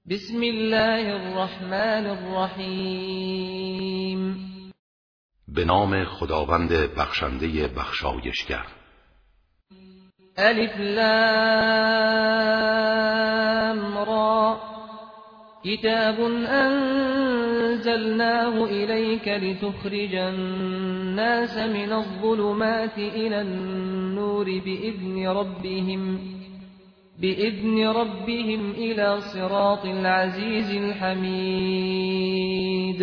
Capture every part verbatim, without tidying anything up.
بسم الله الرحمن الرحیم. به نام خداوند بخشنده بخشایشگر. الف لام را کتاب انزلناه الیک لتخرج الناس من الظلمات الی النور بإذن ربهم بإذن ربهم إلى صراط العزيز الحمید.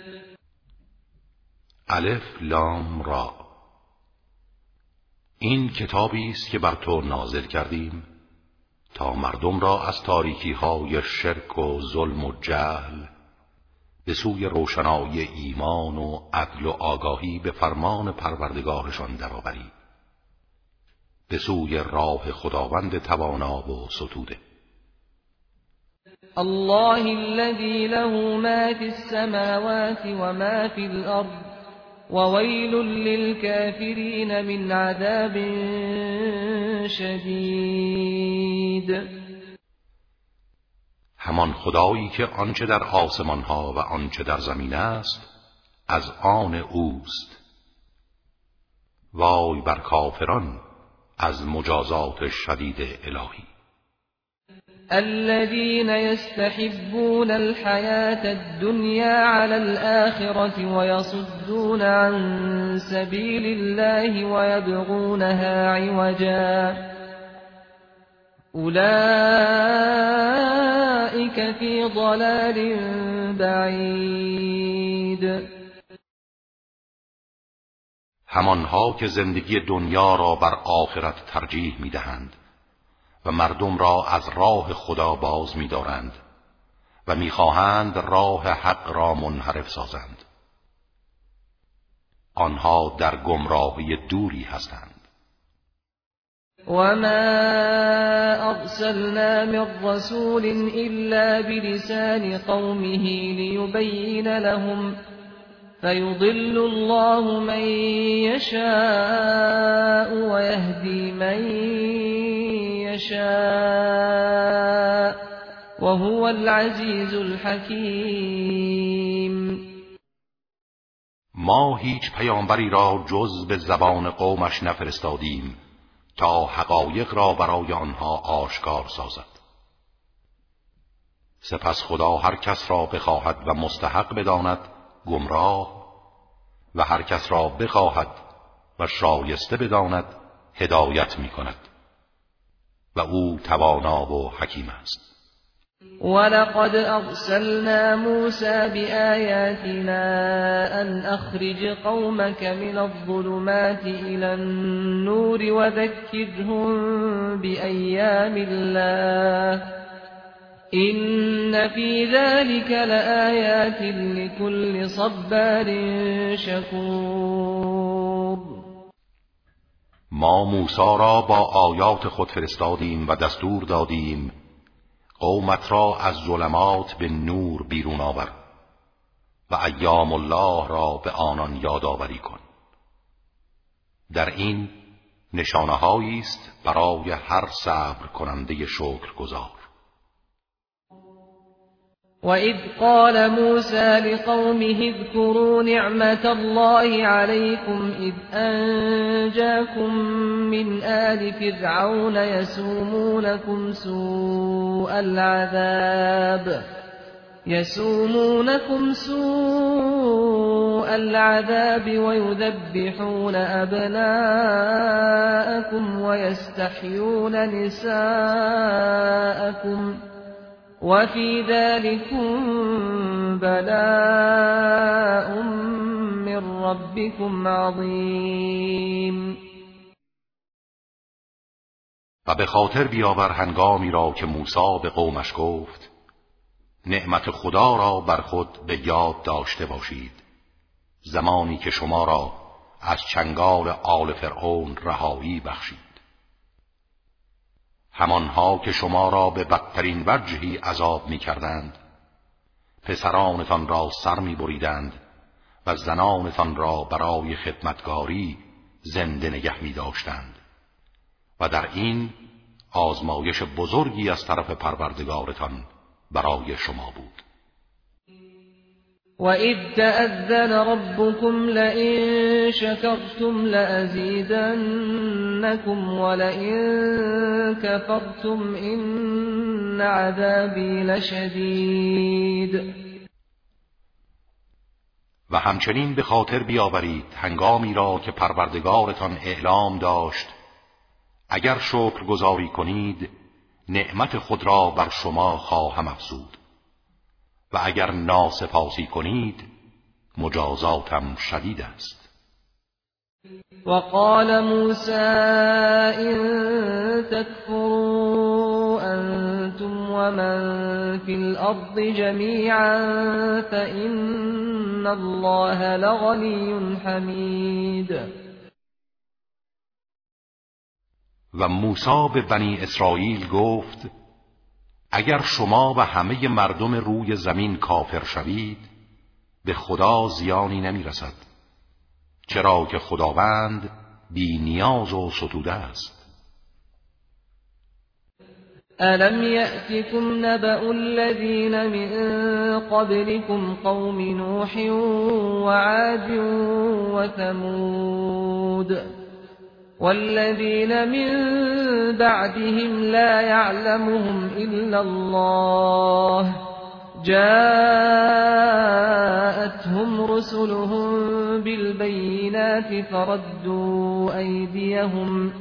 الف لام را، این کتابی است که بر تو نازل کردیم تا مردم را از تاریکی های شرک و ظلم و جهل به سوی روشنایی ایمان و عدل و آگاهی به فرمان پروردگارشان درآوری، به سوی راه خداوند توانا و ستوده. الله الذي له ما في السماوات وما في الأرض وويل للكافرين من عذاب شدید. همان خدایی که آنچه در آسمان ها و آنچه در زمین است از آن اوست. وای بر کافران از مجازات شدید الهی. الذين يستحبون الحياة الدنيا على الآخرة ويصدون عن سبيل الله ويبغونها عوجا أولئك في ضلال بعید. همانها که زندگی دنیا را بر آخرت ترجیح می‌دهند و مردم را از راه خدا باز می‌دارند و می‌خواهند راه حق را منحرف سازند، آنها در گمراهی دوری هستند. وما أرسلنا من رسول إلا بلسان قومه ليبين لهم فيضل الله من يشاء ويهدي من يشاء وهو العزيز الحكيم. ما هیچ پیامبری را جز به زبان قومش نفرستادیم تا حقایق را برای آنها آشکار سازد. سپس خدا هر کس را بخواهد و مستحق بداند گمراه و هر کس را بخواهد و شایسته بداند هدایت می کند و او توانا و حکیم است. ولقد أرسلنا موسى بآياتنا أن أخرج قومك من الظلمات إلى النور وذكرهم بأيام الله إن في ذلك لآيات لكل صبار شكور. ما موسی را با آیات خود فرستادیم و دستور دادیم قومت را از ظلمات به نور بیرون آور و ایام الله را به آنان یادآوری کن. در این نشانه‌هایی است برای هر صبر کننده شکرگزار. وَإِذْ قَالَ مُوسَى لِقَوْمِهِ اذْكُرُوا نِعْمَةَ اللَّهِ عَلَيْكُمْ إِذْ أَنْجَاكُمْ مِنْ آلِ فِرْعَوْنَ يَسُومُونَكُمْ سُوءَ الْعَذَابِ يَسُومُونَكُمْ سُوءَ الْعَذَابِ وَيُذَبِّحُونَ أَبْنَاءَكُمْ وَيَسْتَحْيُونَ نِسَاءَكُمْ وفي ذلكم بلاء من ربكم عظیم. و به خاطر بیاور هنگامی را که موسی به قومش گفت نعمت خدا را بر خود به یاد داشته باشید، زمانی که شما را از چنگال آل فرعون رهایی بخشید، همانها که شما را به بدترین وجهی عذاب می کردند، پسرانتان را سر می بریدند و زنانتان را برای خدمتگاری زنده نگه می داشتند و در این آزمایش بزرگی از طرف پروردگارتان برای شما بود. وَإِذْ تَأَذَّنَ رَبُّكُمْ لَئِن شَكَرْتُمْ لَأَزِيدَنَّكُمْ وَلَئِن كَفَرْتُمْ إِنَّ عَذَابِي لَشَدِیدٌ. و همچنین به خاطر بیاورید هنگامی را که پروردگارتان اعلام داشت اگر شکر گزاری کنید نعمت خود را بر شما خواهم افزود و اگر ناسپاسی کنید مجازاتم شدید است. وقال موسى إن تكفروا أنتم ومن في الأرض جميعا فإن الله لغني حمید. و موسی به بنی اسرائیل گفت اگر شما و همه مردم روی زمین کافر شوید به خدا زیانی نمی رسد، چرا که خداوند بی نیاز و ستوده است. ألم يأتكم نبأ الذين من قبلكم قوم نوح وعاد وثمود والذين من بعدهم لا يعلمهم إلا الله جاءتهم رسلهم بالبينات فردوا أيديهم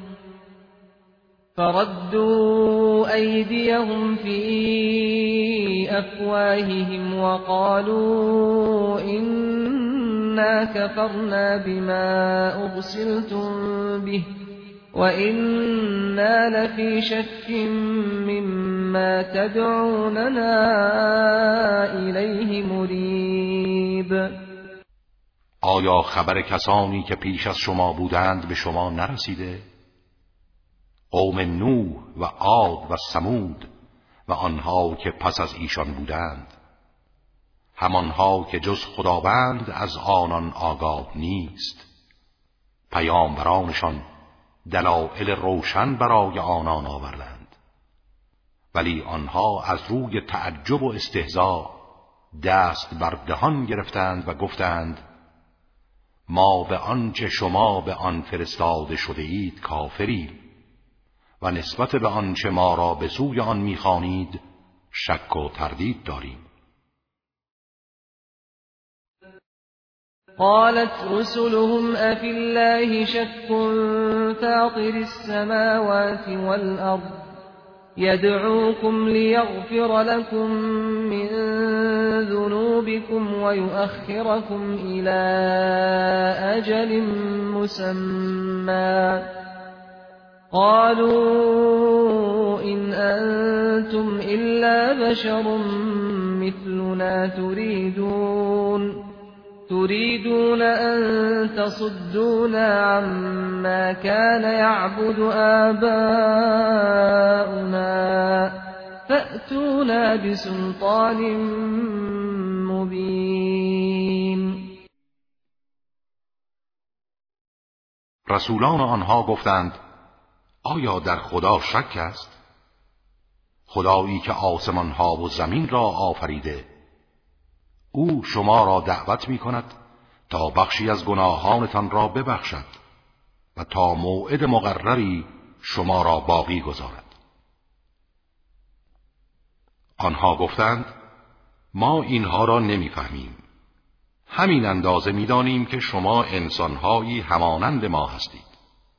فردوا أيديهم في أفواههم وقالوا إنا كفرنا بما أرسلتم به وإنا لفي شك مما تدعوننا إليه مريب. آیا خبر کسانی که پیش از شما بودند به شما نرسیده؟ قوم نوح و عاد و ثمود و آنها که پس از ایشان بودند، همانها که جز خداوند از آنان آگاه نیست، پیامبرانشان دلایل روشن برای آنان آوردند، ولی آنها از روی تعجب و استهزا دست بر دهان گرفتند و گفتند ما به آنچه شما به آن فرستاده شده اید کافریم و نسبت به آنچه ما را به سوی آن می‌خوانید شک و تردید داریم. قالت رسلهم أفي الله شك فاطر السماوات والأرض يدعوكم ليغفر لكم من ذنوبكم ويؤخركم إلى أجل مسمى قالوا إن أنتم إلا بشر مثلنا تريدون تريدون أن تصدونا عما كان يعبد آباؤنا فأتونا بسلطان مبين. رسولان آنها گفتند آیا در خدا شک است؟ خدایی که آسمان ها و زمین را آفریده، او شما را دعوت می کند تا بخشی از گناهانتان را ببخشد و تا موعد مقرری شما را باقی گذارد. آنها گفتند ما اینها را نمی فهمیم. همین اندازه می دانیم که شما انسانهایی همانند ما هستید.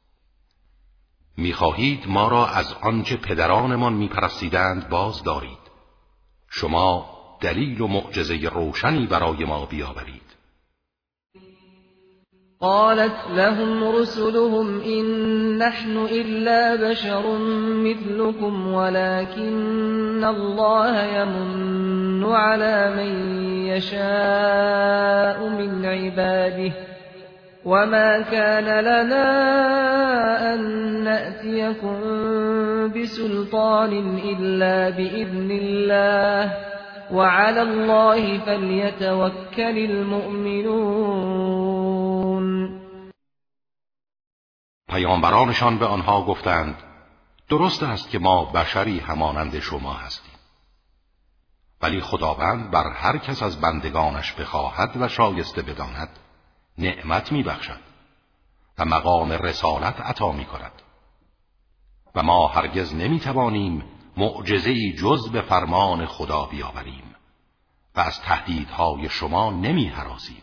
می خواهید ما را از آنچه پدرانمان می پرستیدند باز دارید. شما دلیل و معجزه روشنی برای ما بیاورید. قالت لهم رسلهم إن نحن إلا بشر مثلكم ولكن الله يمن على من يشاء من عباده وما كان لنا أن نأتيكم بسلطان إلا بإذن الله وعلى الله فليتوكل المؤمنون. پیامبرانشان به آنها گفتند درست است که ما بشری همانند شما هستیم، ولی خداوند بر هر کس از بندگانش بخواهد و شایسته بداند نعمت می بخشد و مقام رسالت عطا می کند و ما هرگز نمی توانیم معجزه‌ای جز به فرمان خدا بیاوریم و از تهدیدهای شما نمی هراسیم.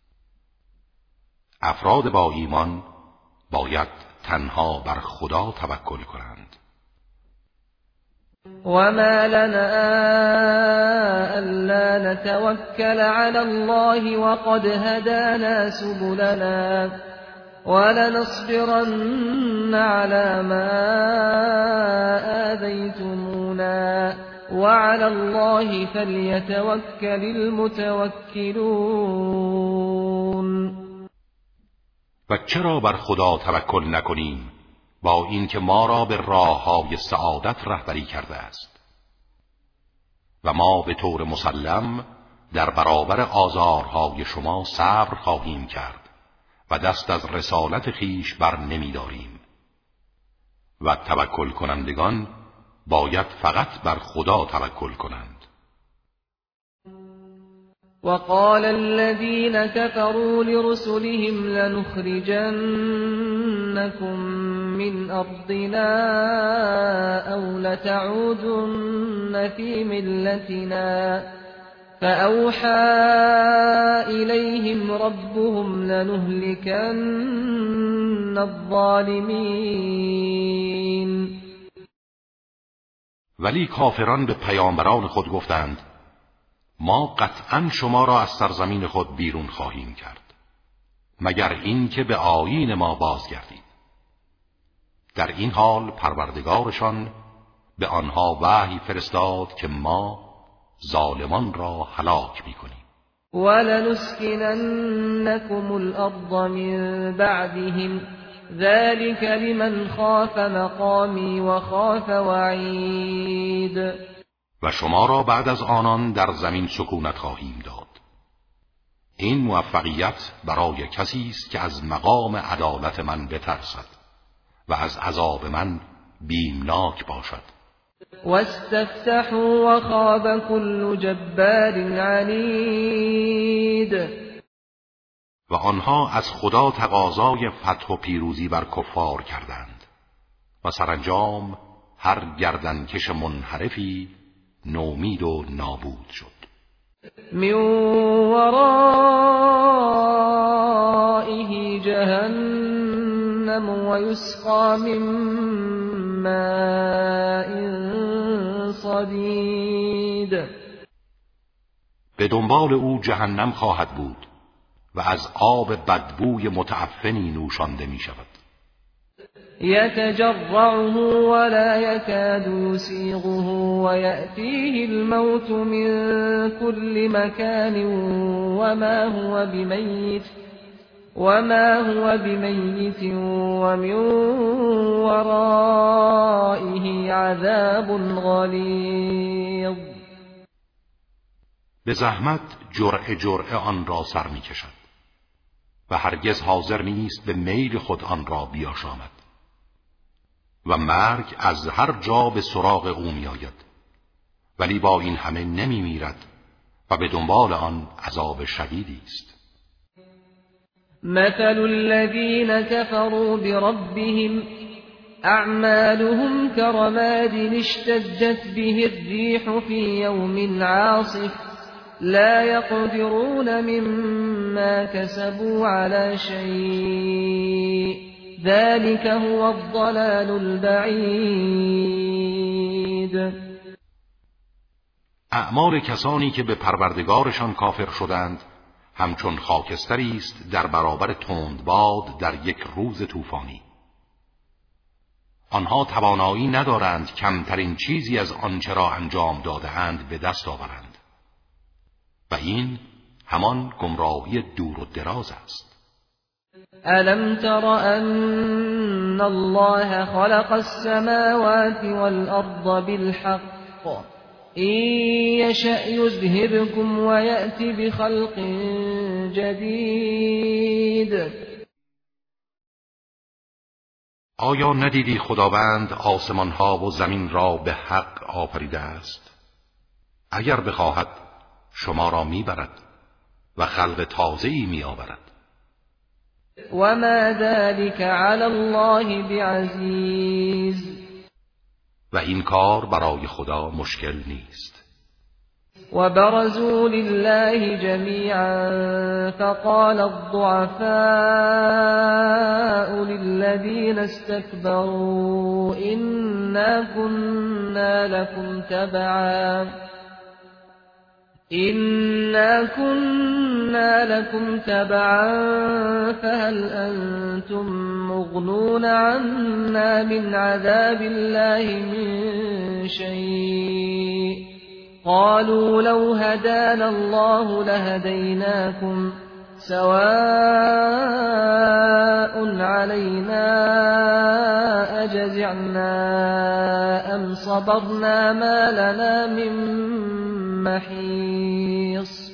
افراد با ایمان باید تنها بر خدا توکل کنند. وما لنا ألا نتوكل على الله وقد هدانا سبلنا ولنصبرن على ما آذيتمونا وعلى الله فليتوكل المتوكلون. و چرا بر خدا توکل نکنیم با اینکه ما را به راه‌های سعادت رهبری کرده است و ما به طور مسلم در برابر آزارهای شما صبر خواهیم کرد و دست از رسالت خیش بر نمی داریم و توکل کنندگان باید فقط بر خدا توکل کنند. وقال الذين كفروا لرسلهم لنخرجنكم من أرضنا أو لتعودن في ملتنا فأوحى إليهم ربهم لنهلكن الظالمين. ولی کافران به پیامبران خود گفتند ما قطعاً شما را از سرزمین خود بیرون خواهیم کرد مگر این که به آیین ما بازگردید. در این حال پروردگارشان به آنها وحی فرستاد که ما ظالمان را هلاک می‌کنیم. ولنسكننكم الأرض من بعدهم ذلك لمن خاف مقامی و خاف وعید. و شما را بعد از آنان در زمین سکونت خواهیم داد. این موفقیت برای کسی است که از مقام عدالت من بترسد و از عذاب من بیمناک باشد. واستفتحوا وخاب كل جبار عنید. و آنها از خدا تقاضای فتح و پیروزی بر کفار کردند و سرانجام هر گردنکش منحرفی نومید و نابود شد. من ورائه جهنم و یسقى من ماء صدید. به دنبال او جهنم خواهد بود و از آب بدبوی متعفنی نوشانده می شود. يتجرعه ولا يكاد يسيغه ويأتيه الموت من كل مكان وما هو بميت وما هو بميت ومن ورائه عذاب غلیظ. به زحمت جرعه جرعه آن را سر می کشد و هرگز حاضر نیست به میل خود آن را بیاشامد و مرگ از هر جا به سراغ او می آید ولی با این همه نمی میرد و به دنبال آن عذاب شدیدی است. مثل الذين كفروا بربهم أعمالهم كرماد اشتدت به الريح في يوم عاصف لا يقدرون مما كسبوا على شيء ذلك هو الضلال البعید. اعمال کسانی که به پروردگارشان کافر شدند همچون خاکستری است در برابر تندباد در یک روز طوفانی. آنها توانایی ندارند کمترین چیزی از آنچه را انجام داده‌اند به دست آورند و این همان گمراهی دور و دراز است. ألم تر أن الله خلق السماوات والأرض بالحق إن يشأ يذهبكم ويأتي بخلق جديد. آیا ندیدی خداوند آسمانها و زمین را به حق آفریده است؟ اگر بخواهد شما را میبرد و خلق تازه‌ای میآورد. وما ذلك علی الله بعزیز، و این کار برای خدا مشکل نیست. وبرزوا لله جميعا فقال الضعفاء للذين استكبروا إنا كنا لكم تبعا إنا كنا لكم تبعا فهل أنتم مغنون عنا من عذاب الله من شيء قالوا لو هدانا الله لهديناكم سواء علينا أجزعنا أم صبرنا ما لنا من محيص.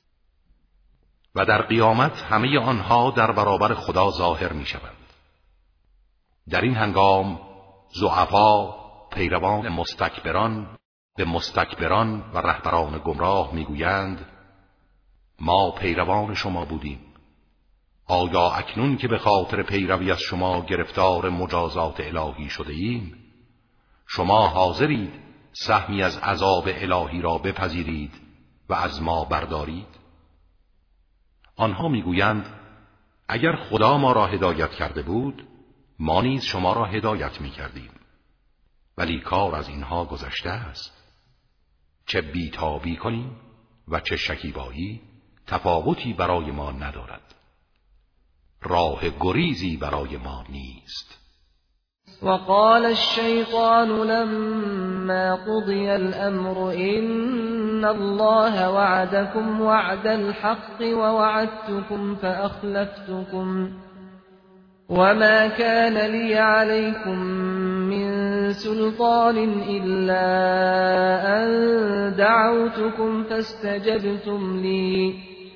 و در قیامت همه آنها در برابر خدا ظاهر می شوند. در این هنگام ضعفا پیروان مستکبران به مستکبران و رهبران گمراه میگویند ما پیروان شما بودیم، آیا اکنون که به خاطر پیروی از شما گرفتار مجازات الهی شده ایم شما حاضرید سهمی از عذاب الهی را بپذیرید و از ما بردارید؟ آنها میگویند اگر خدا ما را هدایت کرده بود ما نیز شما را هدایت میکردیم، ولی کار از اینها گذشته است. چه بیتابی کنیم و چه شکیبایی تفاوتی برای ما ندارد، راه گریزی برای ما نیست. وقال الشيطان لما قضي الأمر إن الله وعدكم وعد الحق ووعدتكم فأخلفتكم وما كان لي عليكم من سلطان إلا أن دعوتكم فاستجبتم لي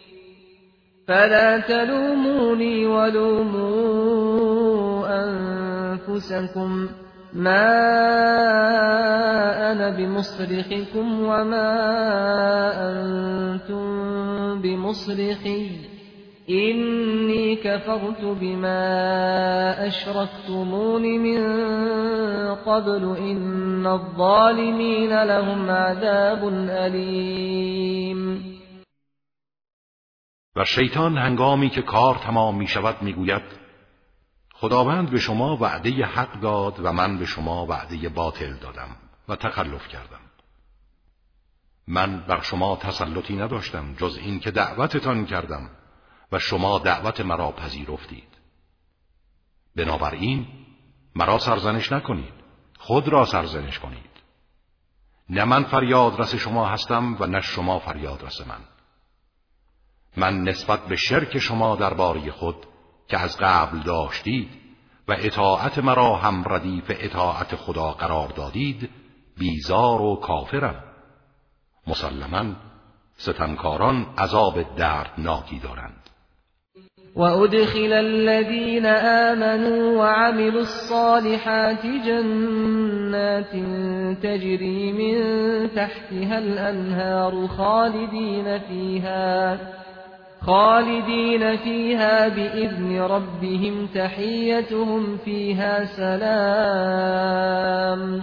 فلا تلوموني ولوموا أنفسكم ما أنا بمصرخكم وما أنتم بمصرخي إني كفرت بما أشركتمون من قبل إن الظالمين لهم عذاب أليم. و شیطان هنگامی که کار تمام می شود می گوید خداوند به شما وعده حق داد و من به شما وعده باطل دادم و تخلف کردم. من بر شما تسلطی نداشتم جز این که دعوتتان کردم و شما دعوت مرا پذیرفتید. بنابراین مرا سرزنش نکنید، خود را سرزنش کنید. نه من فریاد رس شما هستم و نه شما فریاد رس من. من نسبت به شرک شما درباره خود که از قبل داشتید و اطاعت مرا هم ردیف اطاعت خدا قرار دادید بیزار و کافرم. مسلماً ستمکاران عذاب دردناکی دارند. وأدخل الذين آمنوا وعملوا الصالحات جنات تجري من تحتها الأنهار خالدين فيها خالدين فيها بإذن ربهم تحيتهم فيها سلام.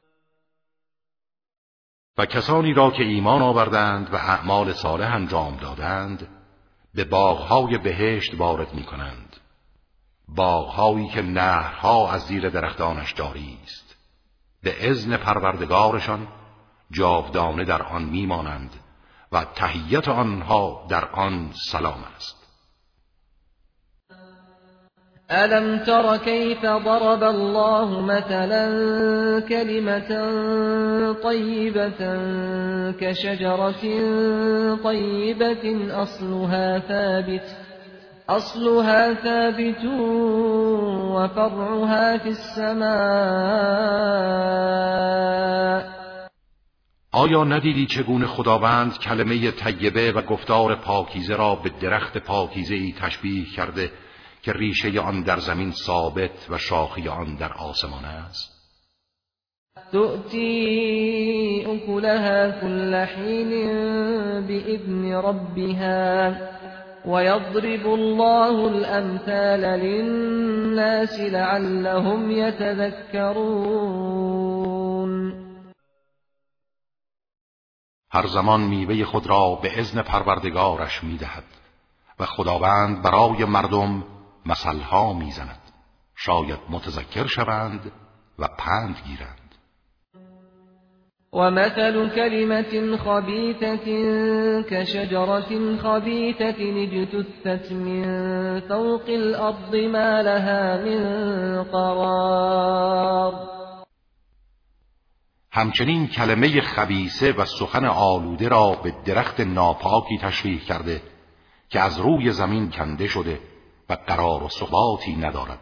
و کسانی را که ایمان آوردند و اعمال صالح انجام دادند به باغهای بهشت وارد می کنند، باغهایی که نهرها از زیر درختانش جاری است. به اذن پروردگارشان جاودانه در آن می مانند و تحیت آنها در آن سلام است. ألم تر كيف ضرب الله مثلا كلمة طيبة كشجرة طيبة أصلها ثابت أصلها ثابت وفرعها في السماء. آیا ندیدی چگونه خداوند کلمه طیبه و گفتار پاکیزه را به درخت پاکیزه‌ای تشبیه کرده که ریشه آن در زمین ثابت و شاخه آن در آسمان است؟ تؤتي أكلها كل حين بإذن ربها ويضرب الله الأمثال للناس لعلهم يتذكرون. هر زمان میوه خود را به اذن پروردگارش میدهد و خداوند برای مردم مثلها میزند، شاید متذکر شوند و پند گیرند. ومثل كلمة خبيثة كشجرة خبيثة اجتثت من فوق الأرض ما لها من قرار. همچنین کلمه خبیثه و سخن آلوده را به درخت ناپاکی تشبیه کرده که از روی زمین کنده شده و قرار و ثباتی ندارد.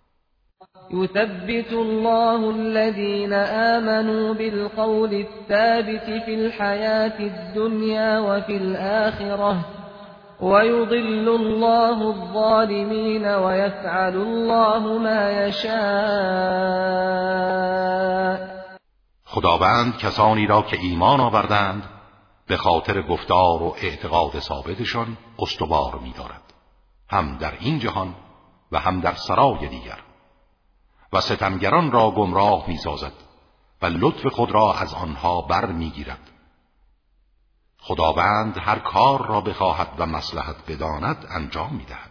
يثبت الله الذين آمنوا بالقول الثابت في الحياة الدنيا وفي الآخرة ويضل الله الظالمين ويفعل الله ما يشاء. خداوند کسانی را که ایمان آوردند به خاطر گفتار و اعتقاد ثابتشان استوار می‌دارد، هم در این جهان و هم در سرای دیگر، و ستمگران را گمراه می‌سازد و لطف خود را از آنها بر می‌گیرد. خداوند هر کار را بخواهد و مصلحت بداند انجام می‌دهد.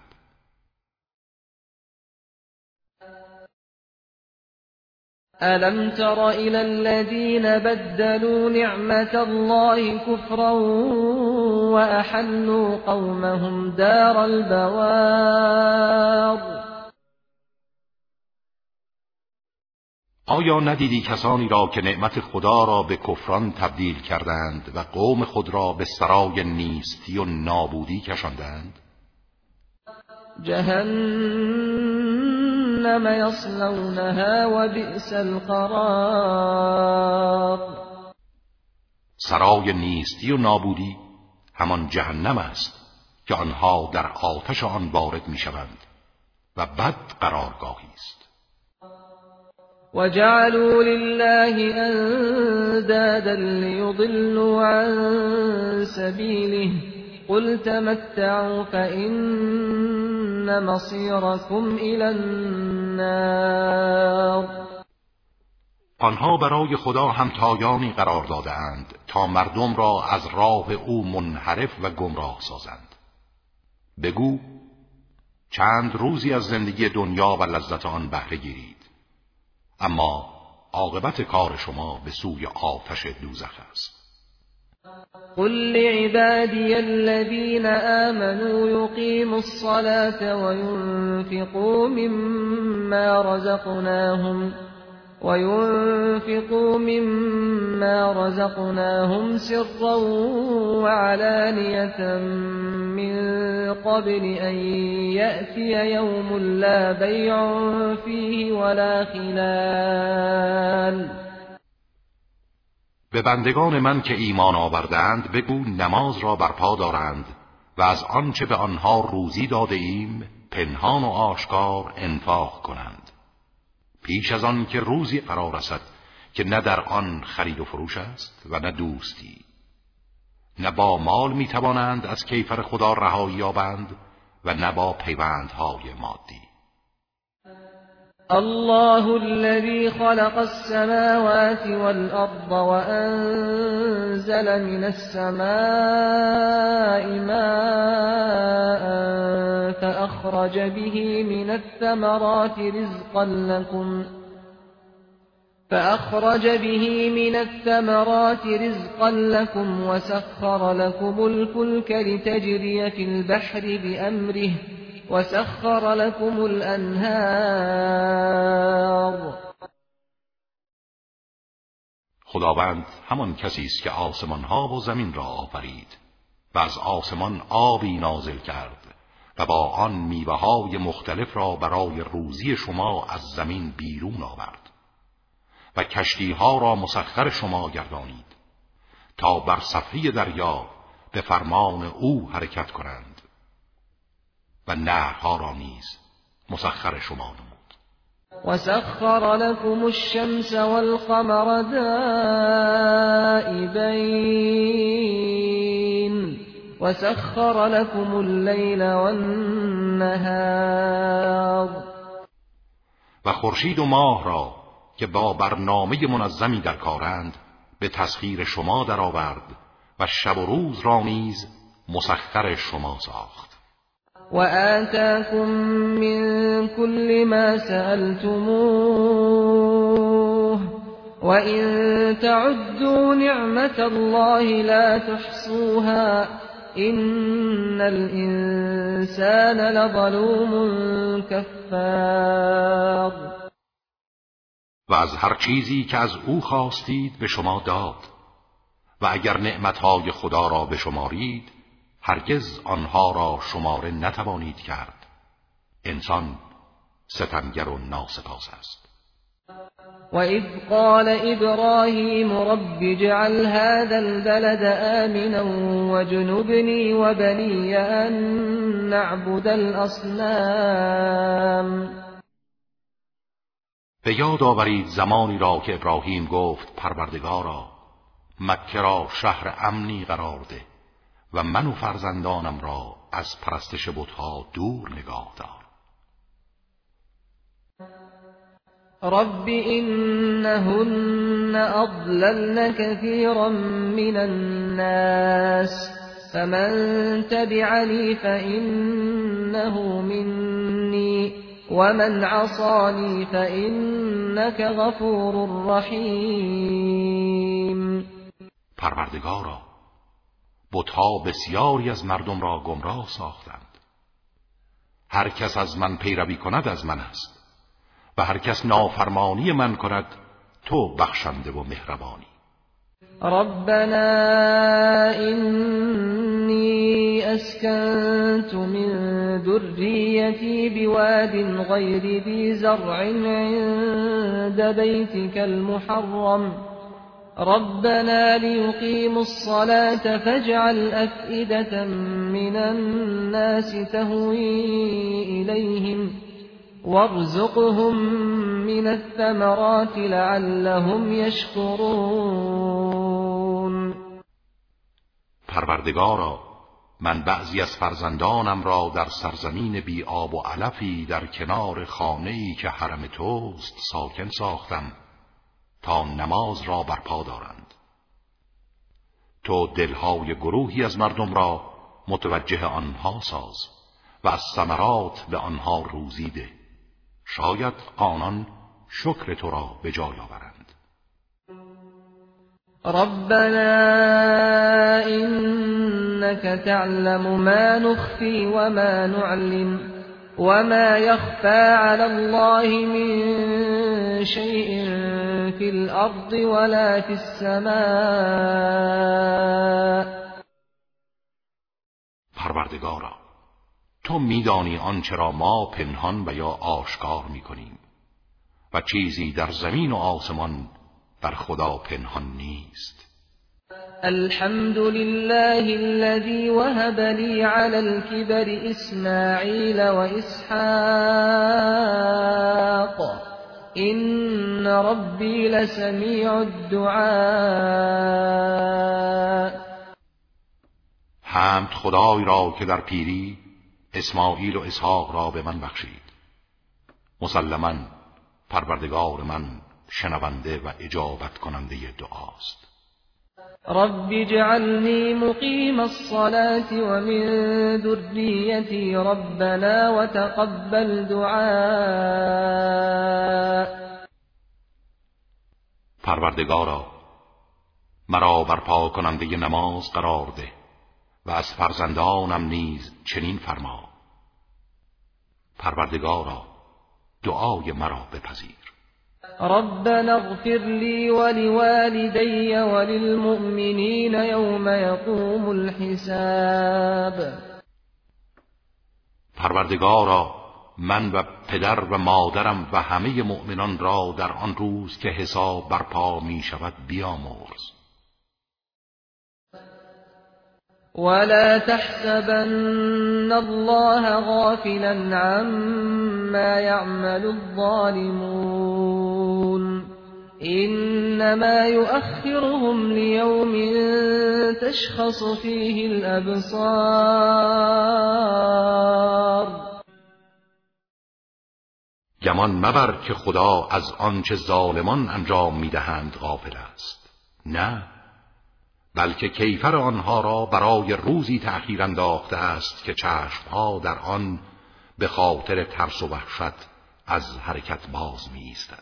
ألم تر إلى الذين بدلوا نعمة الله كفرا وأحلوا قومهم دار البوار. آیا ندیدی کسانی را که نعمت خدا را به کفران تبدیل کردند و قوم خود را به سرای نیستی و نابودی کشاندند؟ جهنم یصلونها و بئس القرار. سرای نیستی و نابودی همان جهنم است که آنها در آتش آن وارد می شوند و بد قرارگاهی است. وجعلوا لله أندادا ليضلوا عن سبيله قل تمتعوا فإن مصيركم إلى النار. آنها برای خدا همتایانی قرار داده‌اند تا مردم را از راه او منحرف و گمراه سازند. بگو چند روزی از زندگی دنیا و لذت آن بهره گیرید، اما عاقبت کار شما به سوی آتش دوزخ است. قل لعبادي الذين آمنوا يقيموا الصلاة وينفقوا مما رزقناهم وينفقوا مما رزقناهم سرا وعلانية من قبل أن يأتي يوم لا بيع فيه ولا خلال. به بندگان من که ایمان آوردند بگو نماز را برپا دارند و از آنچه به آنها روزی داده ایم پنهان و آشکار انفاق کنند، پیش از آن که روزی قرار رسد که نه در آن خرید و فروش است و نه دوستی، نه با مال میتوانند از کیفر خدا رهایی یابند و نه با پیوندهای مادی. الله الذي خلق السماوات والأرض وأنزل من السماء ماء فأخرج به من الثمرات رزقا لكم فأخرج به من الثمرات رزقا لكم وسخر لكم الفلك لتجري في البحر بأمره وسخر لكم الأنهار. خداوند همان کسی است که آسمان ها و زمین را آفرید و از آسمان آبی نازل کرد و با آن میوه های مختلف را برای روزی شما از زمین بیرون آورد و کشتی ها را مسخر شما گردانید تا بر صفحه دریا به فرمان او حرکت کنند و نهرها را نیز مسخر شما نمود. وسخر لكم الشمس والقمر دائبين وسخر لكم الليل والنهار و خورشید و ماه را که با برنامه منظمی در کارند به تسخیر شما درآورد و شب و روز را نیز مسخر شما ساخت. وآتاكم من كل ما سألتموه وإن تعدوا نعمة الله لا تحصوها إن الإنسان لظلوم كفار. و از هر چیزی که از او خواستید به شما داد و اگر نعمتهای خدا را بشمارید هرگز آنها را شماره نتوانید کرد. انسان ستمگر و ناسپاس است. وَإِذْ قَالَ إِبْرَاهِيمُ رَبِّ اجْعَلْ هَذَا الْبَلَدَ آمِنًا وَاجْنُبْنِي وَبَنِيَّ أَن نَّعْبُدَ الْأَصْنَامَ. به یاد آورید زمانی را که ابراهیم گفت پروردگارا مکه را شهر امنی قرار ده و من و فرزندانم را از پرستش بت‌ها دور نگاه دار. رب إنهن أضللن كثيرا من الناس فمن تبعني فإنه مني ومن عصاني فإنك غفور رحیم. پروردگارا بت‌ها بسیاری از مردم را گمراه ساختند. هر کس از من پیروی کند از من است و هر کس نافرمانی من کند تو بخشنده و مهربانی. ربنا إني أسكنت من ذريتي بواد غير ذي زرع عند بيتك المحرم ربنا ليقيموا الصلاة فاجعل أفئدة من الناس تهوي إليهم وارزقهم من الثمرات لعلهم يشكرون. پروردگارا من بعضی از فرزندانم را در سرزمین بی آب و علفی در کنار خانه‌ای که حرم توست ساکن ساختم تا نماز را برپا دارند. تو دلهای گروهی از مردم را متوجه آنها ساز و از ثمرات به آنها روزی ده. شاید آنان شکر تو را به جای آورند. ربنا إنك تعلم ما نخفي وما نعلن وما يخفى على الله من شيء في الأرض ولا في السماء. پروردگارا تو میدانی آنچه را ما پنهان و یا آشکار میکنیم و چیزی در زمین و آسمان بر خدا پنهان نیست. الحمد لله الذي وهب لي على الكبر إسماعيل وإسحاق إن ربي لسميع الدعاء. حمد خدای را که در پیری اسماعیل و اسحاق را به من بخشید. مسلماً پروردگار من شنونده و اجابت کننده دعاست. رب اجعلني مقيم الصلاة ومن ذريتي ربنا وتقبل دعاء. پروردگارا مرا برپا کننده نماز قرار ده و از فرزندانم نیز چنین فرما. پروردگارا دعای مرا بپذیر. ربنا اغفر لي ولوالدي وللمؤمنين يوم يقوم الحساب. پروردگارا من و پدر و مادرم و همه مؤمنان را در آن روز که حساب برپا می شود بیامرز. ولا تحسبن الله غافلا عما يعمل الظالمون إنما يؤخرهم ليوم تشخص فيه الأبصار. گمان مبر که خدا از آنچه ظالمان انجام میدهند غافل است. نه، بلکه کیفر آنها را برای روزی تأخیر انداخته است که چشمها در آن به خاطر ترس و وحشت از حرکت باز می ایستد.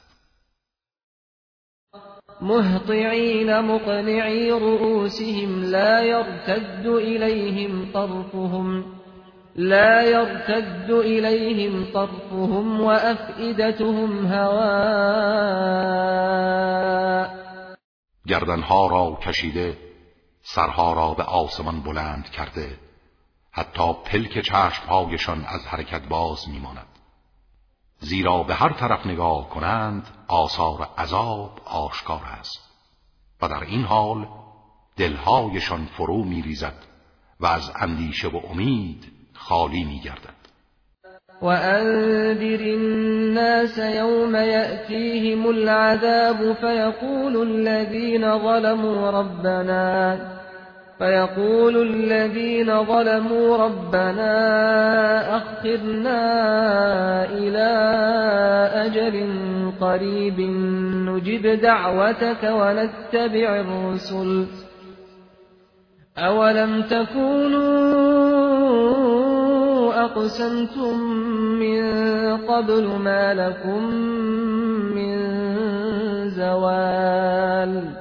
مهطعین مقنعی رؤوسهم لا يرتد إليهم طرفهم لا يرتد إليهم طرفهم وأفئدتهم هواء. گردنها را کشیده، سرها را به آسمان بلند کرده، حتی پلک چشمهایشان از حرکت باز میماند. زیرا به هر طرف نگاه کنند آثار عذاب آشکار است و در این حال دلهایشان فرو میریزد و از اندیشه و امید خالی میگردد. وأنذر الناس يوم يأتيهم العذاب فيقول الذين ظلموا ربنا فيقول الذين ظلموا ربنا أخرنا إلى أجل قريب نجب دعوتك ونتبع الرسل أولم تكونوا أقسمتم من قبل ما لكم من زوال.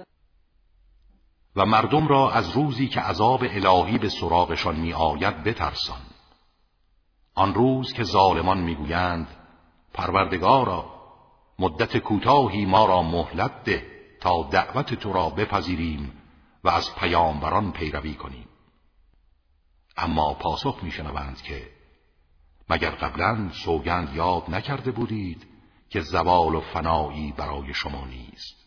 و مردم را از روزی که عذاب الهی به سراغشان می آید بترسان. آن روز که ظالمان می گویند پروردگارا مدت کوتاهی ما را مهلت ده تا دعوت تو را بپذیریم و از پیامبران پیروی کنیم. اما پاسخ می شنوند که مگر قبلا سوگند یاد نکرده بودید که زوال و فنایی برای شما نیست.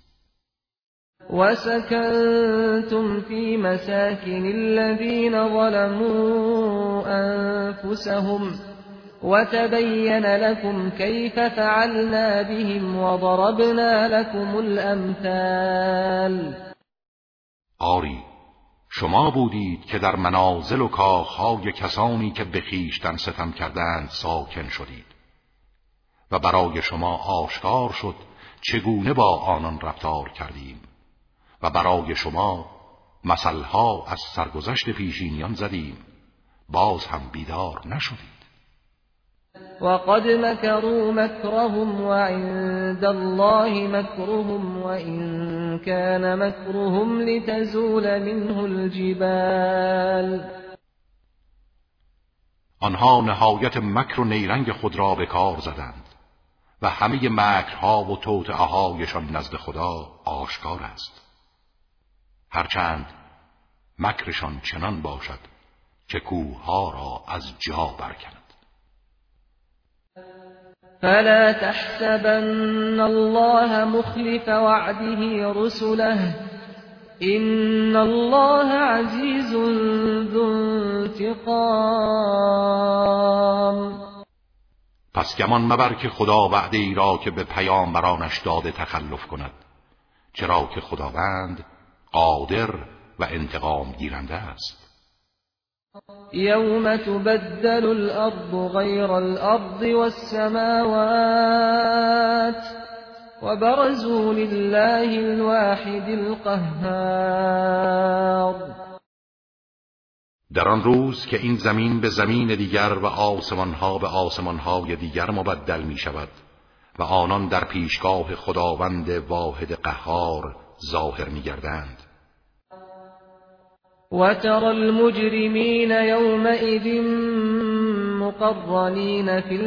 وسكنتم في مساكن الذين ظلموا أنفسهم وتبين لكم كيف فعلنا بهم وضربنا لكم الأمثال. آری، شما بودید که در منازل و کاخهای کسانی که به خویشتن ستم کردند ساکن شدید و برای شما آشکار شد چگونه با آنان رفتار کردیم و برای شما مثلها از سرگذشت پیشینیان زدیم، باز هم بیدار نشدید. وقد مكروا مكرهم وعند الله مكرهم وإن كان مكرهم لتزول منه الجبال. آنها نهایت مکر و نیرنگ خود را به کار زدند و همه مکرها و توطئه‌هایشان نزد خدا آشکار است، هرچند مکرشان چنان باشد که کوه‌ها را از جا برکند. فلا تحسبن الله مخلف وعده رسله إن الله عزيز ذو انتقام. پس گمان مبر که خدا وعده ای را که به پیامبرانش داده تخلف کند، چرا که خداوند قادر و انتقام گیرنده است. يوم تبدل الأرض غير الأرض والسماوات وبرزوا لله الواحد القهار. در آن روز که این زمین به زمین دیگر و آسمانها به آسمانهای دیگر مبدل می شود و آنان در پیشگاه خداوند واحد قهار ظاهر می گردند. وترى المجرمين يومئذ مقرنين في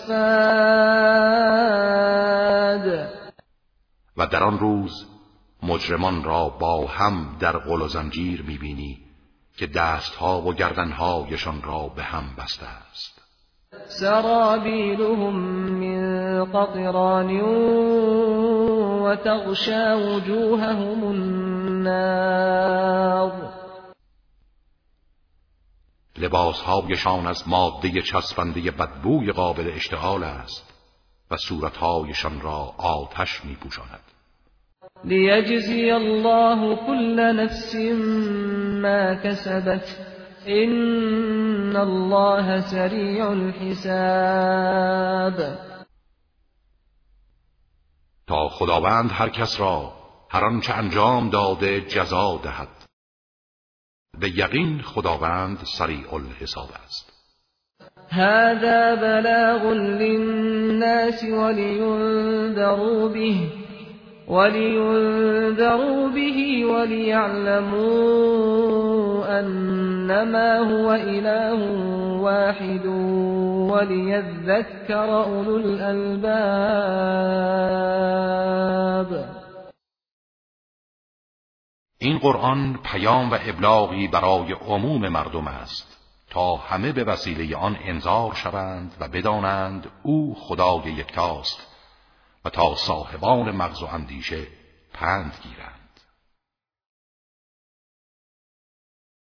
الأصفاد. و در آن روز مجرمان را با هم در غل و زنجیر می بینی که دستها و گردنهایشان را به هم بسته است. سرابیلهم من قطران وتغشى وجوههم النار. لباسهایشان از ماده چسبنده بدبوی قابل اشتعال است و صورتهایشان را آتش می پوشاند. لیجزی الله كل نفس ما کسبت ان الله سریع الحساب. تا خداوند هر کس را هر آنچه انجام داده جزا دهد. به یقین خداوند سریع الحساب است. هذا بلاغ للناس ولينذروا به ولينذروا به وليعلموا أنما هو إله واحد وليذكر أولو الألباب. این قرآن پیام و ابلاغی برای عموم مردم است تا همه به وسیله آن انذار شوند و بدانند او خدای یکتاست و تا صاحبان مغز و اندیشه پند گیرند.